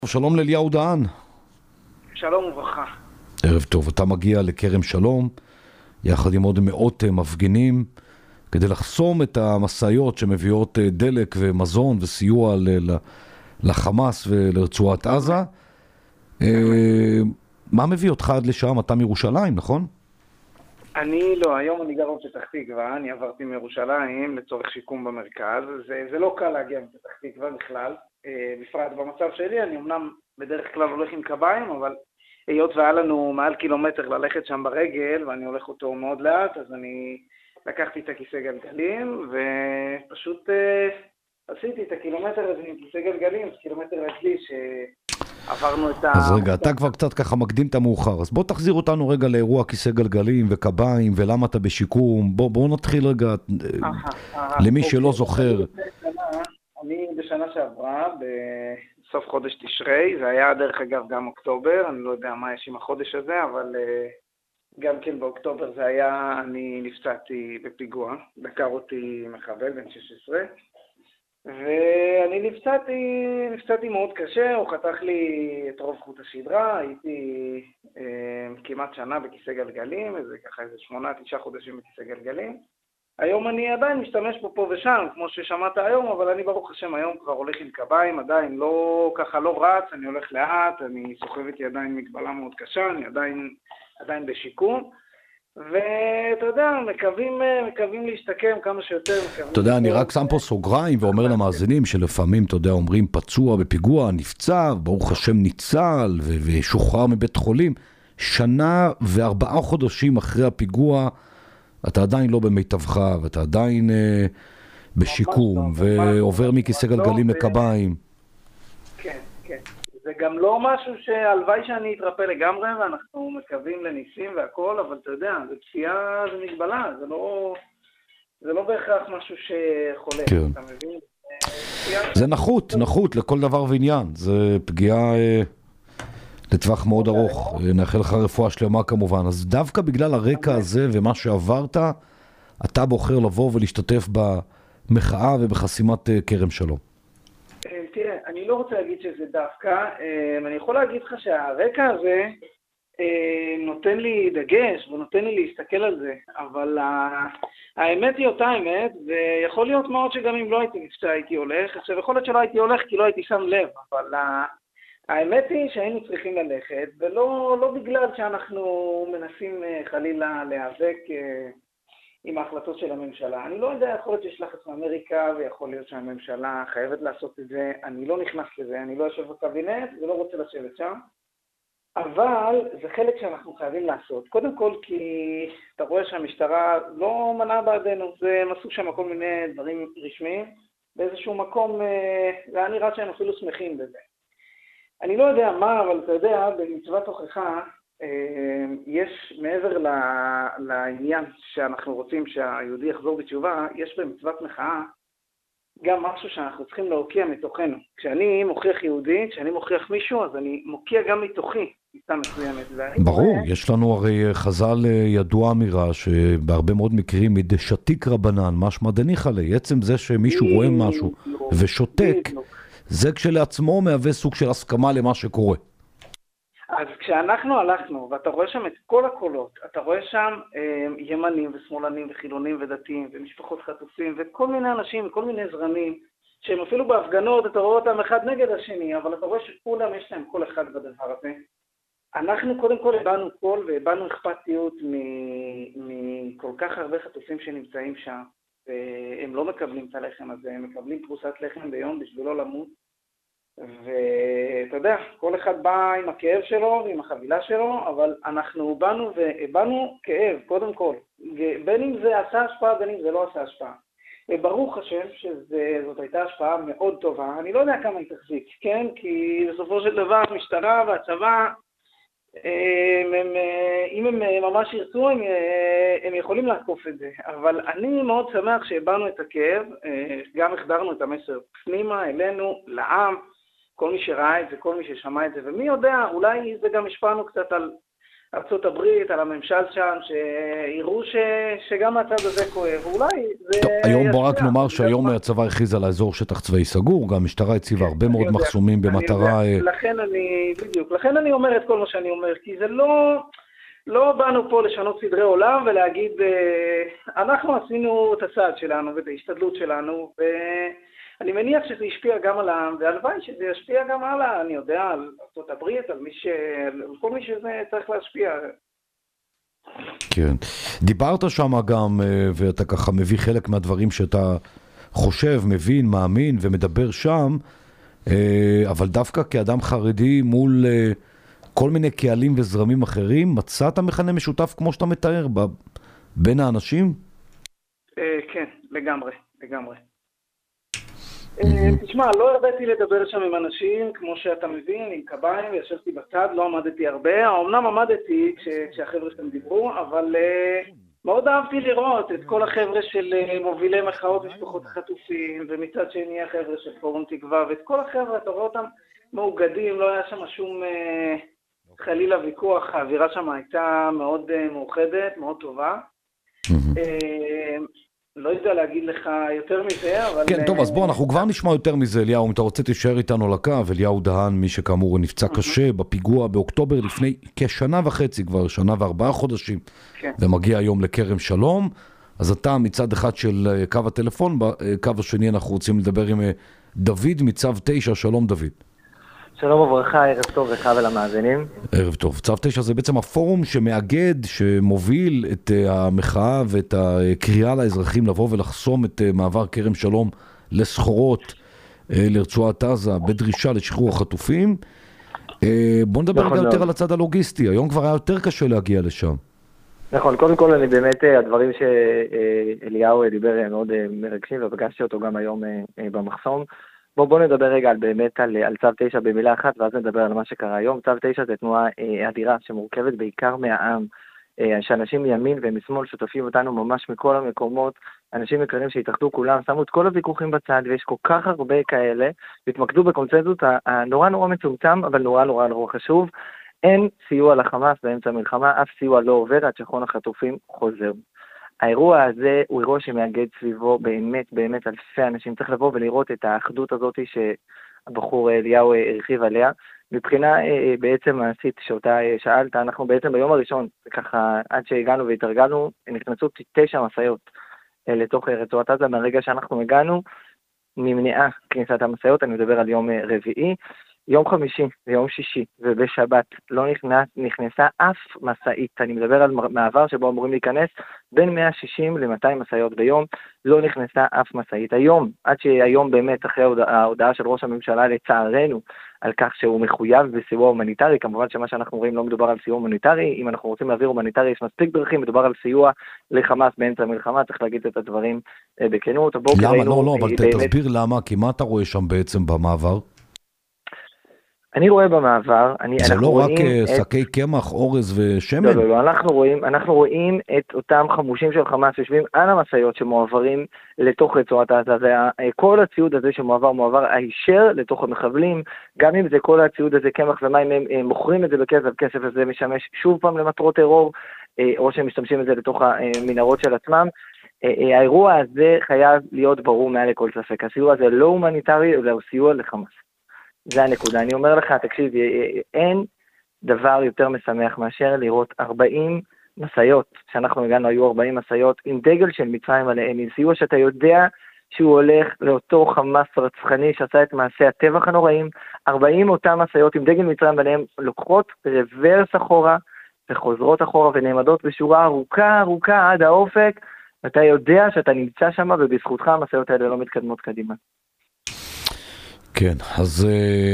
שלום לאליהו דהן. שלום וברכה. ערב טוב, אתה מגיע לכרם שלום יחד עם עוד מאות מפגינים כדי לחסום את המשאיות שמביאות דלק ומזון וסיוע לחמאס ולרצועת עזה. מה מביא אותך עד לשם? אתה מירושלים, נכון? אני לא, היום אני גר בפתח תקווה, אני עברתי מירושלים לצורך שיקום במרכז. זה לא קל להגיע מפתח תקווה בכלל, בפרט במצב שלי. אני אמנם בדרך כלל הולך עם קביים, אבל היות והיה לנו מעל קילומטר ללכת שם ברגל, ואני הולך אותו מאוד לאט, אז אני לקחתי את הכיסא גלגלים, ופשוט עשיתי את הקילומטר הזה עם כיסא גלגלים, זה קילומטר רגלי שעברנו את ה... אז רגע, אתה כבר קצת ככה מקדים את המאוחר, אז בוא תחזיר אותנו רגע לאירוע כיסא גלגלים וקביים ולמה אתה בשיקום. בוא נתחיל רגע למי שלא זוכר. אני בשנה שעברה, בסוף חודש תשרי, זה היה דרך אגב גם אוקטובר, אני לא יודע מה יש עם החודש הזה, אבל גם כן באוקטובר זה היה, אני נפצעתי בפיגוע, דקר אותי מחבל בן 16, ואני נפצעתי מאוד קשה, הוא חתך לי את רוב חוט השדרה, הייתי כמעט שנה בכיסא גלגלים, איזה 8-9 חודשים בכיסא גלגלים. היום אני עדיין משתמש פה ושם, כמו ששמעת היום, אבל אני ברוך השם היום כבר הולך עם קביים, עדיין לא ככה לא רץ, אני הולך לאט, אני סוחב איתי עדיין מגבלה מאוד קשה, אני עדיין בשיקום, ואתה יודע, מקווים להשתקם כמה שיותר. אתה יודע, אני רק שם פה סוגריים ואומר למאזינים שלפעמים, אתה יודע, אומרים פצוע בפיגוע, נפצע, ברוך השם ניצל ושוחרר מבית חולים. 1.4 חודשים אחרי הפיגוע, אתה עדיין לא במיטבך, ואתה עדיין בשיקום, ועובר מכיסא גלגלים לקביים. כן, כן. זה גם לא משהו שהלוואי שאני אתרפא לגמרי, ואנחנו מקווים לניסים והכל, אבל אתה יודע, זה פציעה, זה מגבלה, זה לא בהכרח משהו שחולה, כן. אתה מבין? זה נחות לכל דבר ועניין, זה פגיעה לטווח מאוד ארוך, נאחל לך רפואה שלמה כמובן. אז דווקא בגלל הרקע הזה ומה שעברת, אתה בוחר לבוא ולהשתתף במחאה ובחסימת כרם שלום. תראה, אני לא רוצה להגיד שזה דווקא, אני יכול להגיד לך שהרקע הזה נותן לי דגש ונותן לי להסתכל על זה, אבל האמת היא אותה אמת, ויכול להיות מאוד שגם אם לא הייתי נפצע הייתי הולך, עכשיו יכול להיות שלא הייתי הולך כי לא הייתי שם לב, אבל האמת היא שהיינו צריכים ללכת, ולא בגלל שאנחנו מנסים חלילה להיאבק עם ההחלטות של הממשלה. אני לא יודע, יכול להיות שיש לחץ מאמריקה, ויכול להיות שהממשלה חייבת לעשות את זה. אני לא נכנס לזה, אני לא יושב בקבינט ולא רוצה לשבת שם. אבל זה חלק שאנחנו חייבים לעשות. קודם כל כי אתה רואה שהמשטרה לא מנעה בעדנו, הם עשו שם כל מיני דברים רשמיים. באיזשהו מקום, זה נראה שהם אפילו שמחים בזה. אני לא יודע מה, אבל אתה יודע, במצוות הוכחה, יש מעבר לעניין שאנחנו רוצים שהיהודי יחזור בתשובה, יש במצוות מחאה גם משהו שאנחנו צריכים להוקיע מתוכנו. כשאני מוכיח יהודי, כשאני מוכיח מישהו, אז אני מוקיע גם מתוכי, מצווה מסוימת. ברור, יש לנו הרי חז"ל ידוע אמירה שבהרבה מאוד מקרים מדשתיק רבנן, משמע דניחא ליה, עצם זה שמישהו רואה משהו ושותק, זה כשלעצמו מהווה סוג של הסכמה למה שקורה. אז כשאנחנו הלכנו, ואתה רואה שם את כל הקולות, אתה רואה שם ימנים ושמאלנים וחילונים ודתיים ומשפחות חטופים וכל מיני אנשים וכל מיני זרמים, שהם אפילו בהפגנות, אתה רואה אותם אחד נגד השני, אבל אתה רואה שכולם יש להם כל אחד בדבר הזה. אנחנו קודם כל הבאנו קול והבאנו אכפתיות מכל כך הרבה חטופים שנמצאים שם, והם לא מקבלים את הלחם הזה, הם מקבלים פרוסת לחם ביום בשביל לא למות. ואתה יודע, כל אחד בא עם הכאב שלו ועם החבילה שלו, אבל אנחנו באנו כאב, קודם כל. בין אם זה עשה השפעה, בין אם זה לא עשה השפעה. וברוך השם שזאת הייתה השפעה מאוד טובה. אני לא יודע כמה היא תחזיק, כן? כי בסופו של דבר המשטרה והצבא, אם הם ממש ירצו, הם יכולים לעקוף את זה. אבל אני מאוד שמח שהבאנו את הכאב, גם החדרנו את המסר פנימה, אלינו, לעם, כל מי שראה את זה, כל מי ששמע את זה, ומי יודע, אולי זה גם השפענו קצת ארצות הברית, על הממשל שם, שיראו שגם הצד הזה כואב. אולי זה... טוב, היום בוא רק נאמר שהיום הצבא הכריז על האזור שטח צבאי סגור, גם המשטרה הציבה הרבה מאוד מחסומים במטרה... לכן אני אומר את כל מה שאני אומר, כי זה לא באנו פה לשנות סדרי עולם ולהגיד, אנחנו עשינו את הצעד שלנו ואת ההשתדלות שלנו, ואני מניח שזה ישפיע גם על העם, והלוואי שזה ישפיע גם הלאה, אני יודע, על ארצות הברית, על כל מי שזה צריך להשפיע. כן. דיברת שם גם, ואתה ככה מביא חלק מהדברים שאתה חושב, מבין, מאמין ומדבר שם, אבל דווקא כאדם חרדי מול כל מיני קהלים וזרמים אחרים, מצאת מכנה משותף כמו שאתה מתאר בין האנשים? כן, לגמרי. תשמע, לא הרביתי לדבר שם עם אנשים, כמו שאתה מבין, עם קביים, וישבתי בצד, לא עמדתי הרבה. האומנם עמדתי כשהחבר'ה שאתם דיברו, אבל מאוד אהבתי לראות את כל החבר'ה של מובילי מחאות משפחות החטופים, ומצד שני החבר'ה של פורום תקווה, ואת כל החבר'ה, אתה רואה אותם מאוגדים, לא היה שם שום חלילה ויכוח, האווירה שם הייתה מאוד מאוחדת, מאוד טובה. לא יודע להגיד לך יותר מזה, אבל... כן, טוב, אז בוא, אנחנו כבר נשמע יותר מזה, אליהו, אם אתה רוצה תישאר איתנו לקו. אליהו דהן, מי שכאמור נפצע קשה בפיגוע באוקטובר לפני כשנה וחצי, כבר 1.4 חודשים, ומגיע היום לכרם שלום. אז אתה מצד אחד של קו הטלפון, בקו השני אנחנו רוצים לדבר עם דוד מצו 9, שלום דוד. שלום וברכה, ערב טוב לך ולמאזינים. ערב טוב. צו 9 זה בעצם הפורום שמאגד, שמוביל את המחאה ואת הקריאה לאזרחים לבוא ולחסום את מעבר כרם שלום לסחורות לרצועת עזה בדרישה לשחרור החטופים. בוא נדבר רגע יותר על הצד הלוגיסטי. היום כבר היה יותר קשה להגיע לשם. נכון, קודם כל אני באמת, הדברים שאליהו דיבר מאוד מרגשים, ופגשתי אותו גם היום במחסום. בואו נדבר רגע באמת על צו 9 במילה אחת, ואז נדבר על מה שקרה היום. צו 9 זה תנועה אדירה שמורכבת בעיקר מהעם, שאנשים מימין ומשמאל שותפים אותנו ממש מכל המקומות, אנשים יקרים שהתאחדו כולם, שמו את כל הוויכוחים בצד, ויש כל כך הרבה כאלה, והתמקדו בקונצנזוס הנורא מצומצם, אבל נורא חשוב. אין סיוע לחמאס באמצע המלחמה, אף סיוע לא עובר עד שחרור החטופים חוזר. האירוע הזה הוא אירוע שמאגד סביבו באמת אלפי אנשים. צריך לבוא ולראות את האחדות הזאת שהבחור אליהו הרחיב עליה. מבחינה בעצם מעשית שאותה שאלת, אנחנו בעצם ביום הראשון, ככה עד שהגענו והתרגלנו, נכנסו 9 מסעיות לתוך רצועת עזה. מהרגע שאנחנו הגענו, נמנעה כניסת המסעיות, אני מדבר על יום רביעי. יום חמישי ויום שישי ובשבת לא נכנסה אף מסעית. אני מדבר על מעבר שבו אמורים להיכנס בין 160 ל-200 מסעיות ביום, לא נכנסה אף מסעית. היום, עד שהיום באמת אחרי ההודעה של ראש הממשלה לצערנו על כך שהוא מחויב בסיוע הומניטרי, כמובן שמה שאנחנו רואים לא מדובר על סיוע הומניטרי, אם אנחנו רוצים להעביר הומניטרי יש מספיק דרכים, מדובר על סיוע לחמאס באמצע המלחמה, צריך להגיד את הדברים בכנות. למה? לא, אבל תסביר למה, כי מה אתה רואה שם בעצם במעבר? אני רואה במעבר, זה לא רק שקי קמח, אורז ושמן? לא, אנחנו רואים את אותם חמושים של חמאס יושבים על המשאיות שמועברים לתוך רצועת עזה, וכל הציוד הזה שמועבר הישר לתוך המחבלים, גם אם זה כל הציוד הזה קמח ומים, הם מוכרים את זה בכסף, כסף הזה משמש שוב פעם למטרות טרור, או שהם משתמשים את זה לתוך המנהרות של עצמם. האירוע הזה חייב להיות ברור מעל לכל ספק, הסיוע הזה לא הומניטרי, אלא הוא סיוע לחמאס. זה הנקודה. אני אומר לך, תקשיב, אין דבר יותר משמח מאשר לראות 40 מסעיות, שאנחנו הגענו, היו 40 מסעיות, עם דגל של מצרים עליהם, עם סיוע שאתה יודע שהוא הולך לאותו חמאס רצחני שעשה את מעשי הטבח הנוראים, 40 אותם מסעיות עם דגל מצרים עליהם, לוקחות רוורס אחורה, וחוזרות אחורה ונעמדות בשורה ארוכה עד האופק, ואתה יודע שאתה נמצא שם, ובזכותך המסעיות האלה לא מתקדמות קדימה. כן, אז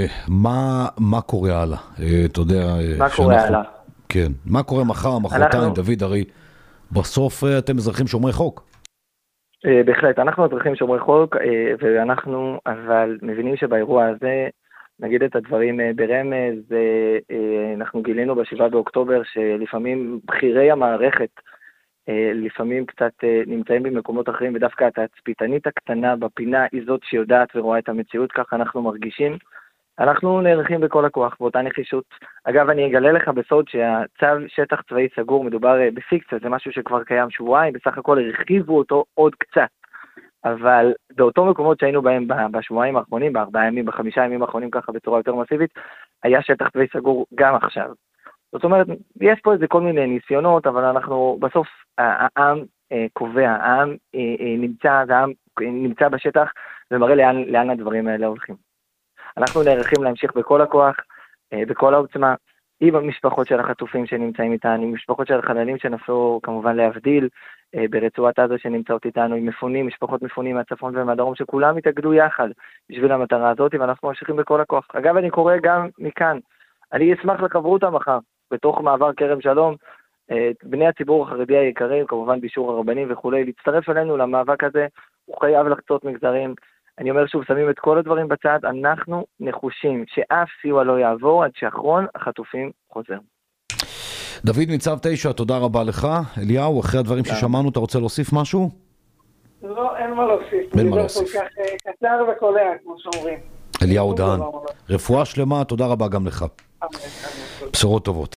מה קורה הלאה? אתה יודע... מה קורה הלאה? כן, מה קורה מחר, מחרתיים, דוד, הרי בסוף אתם אזרחים שומרי חוק. בהחלט, אנחנו אזרחים שומרי חוק, ואנחנו אבל מבינים שבאירוע הזה, נגיד את הדברים ברמז, אנחנו גילינו ב7 באוקטובר שלפעמים בחירי המערכת, לפעמים קצת נמצאים במקומות אחרים, ודווקא התצפיתנית הקטנה בפינה היא זאת שיודעת ורואה את המציאות, כך אנחנו מרגישים. אנחנו נערכים בכל הכוח, באותה נחישות. אגב, אני אגלה לך בסוד שהצו שטח צבאי סגור מדובר בפיקציה, זה משהו שכבר קיים שבועיים, בסך הכל הרחיבו אותו עוד קצת. אבל באותו מקומות שהיינו בהם בשבועיים האחרונים, ב4 ימים, ב5 ימים האחרונים ככה בצורה יותר מסיבית, היה שטח צבאי סגור גם עכשיו. זאת אומרת, יש פה איזה כל מיני ניסיונות, אבל אנחנו בסוף, העם קובע, העם נמצא בשטח ומראה לאן הדברים האלה הולכים. אנחנו נערכים להמשיך בכל הכוח, בכל העוצמה, עם המשפחות של החטופים שנמצאים איתנו, עם משפחות של החללים שנפלו כמובן להבדיל, ברצועת עזה שנמצאות איתנו, עם מפונים, משפחות מפונים מהצפון ומהדרום, שכולם התאגדו יחד בשביל המטרה הזאת, ואנחנו ממשיכים בכל הכוח. אגב, אני קורא גם מכאן, אני אשמח לחברותה מחר, בתוך מעבר כרם שלום, בני הציבור החרדי היקרים, כמובן באישור הרבנים וכולי, להצטרף אלינו למאבק הזה, הוא חייב לחצות מגזרים. אני אומר שוב, שמים את כל הדברים בצד, אנחנו נחושים שאף סיוע לא יעבור עד שאחרון החטופים חוזר. דוד מצו 9, תודה רבה לך. אליהו, אחרי הדברים ששמענו, אתה רוצה להוסיף משהו? לא, אין מה להוסיף. אין מה להוסיף. כל כך קצר וקולע, כמו שאומרים. אליהו דהן, רפואה שלמה, תודה רבה גם לך. בשורות טובות.